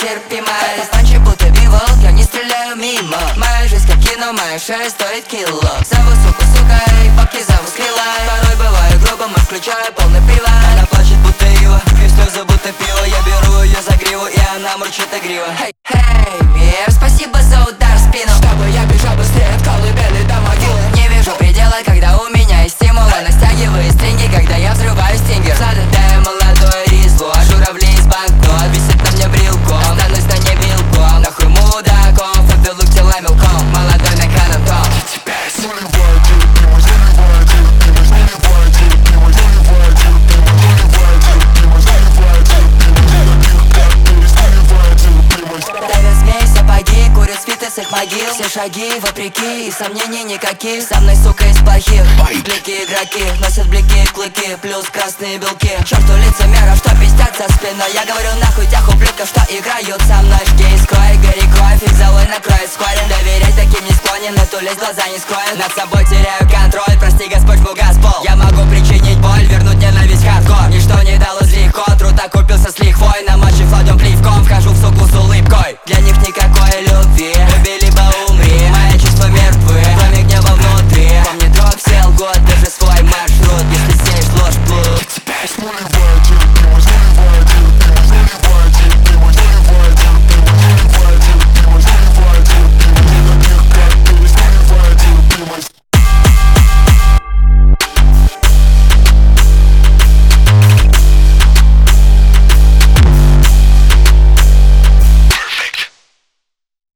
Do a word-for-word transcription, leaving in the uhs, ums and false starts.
нестерпимая. Дистанция будто бивол, я не стреляю мимо. Моя жизнь как кино, моя шея стоит кило. Зову суку сукой, бабки зову скрилой. Порой бываю грубым, и включаю полный привод. Она плачет будто ива, и слезы будто пиво. Я беру ее за гриву, и она мурчит игриво. Хей, хей, мир, спасибо за удар в спину, чтобы я бежал быстрее от колыбели до могилы. Не вижу предела, когда у меня есть стимул. Она стягивает стринги, когда я взрываю стингер. Зададаю молодое рисло, а журавли из банкнот висит на мне брелком. Останусь на не вилком, нахуй мудаком. Фабилук тела мелком, молодой на канатом. Теперь давят змей, сапоги, курят свиты с их могил. Все шаги вопреки и сомнений никаких. Со мной, сука, из плохих. Блики игроки носят блики, клыки, плюс красные белки. Черту лицемеров, что пиздят за спиной. Я говорю нахуй тех ублюдков, что играют со мной. Жги скрой, гори кровь, их золой накроет скорен. Доверять таким не склонен, эту лезь глаза не скроет. Над собой теряю контроль, прости, Господь, бугас пол. Я могу причинить боль, вернуть ненависть хардкор. Ничто не далось легко, труд окупился с лихвой. Намочив ладонь плевком, вхожу в суку с улыбкой.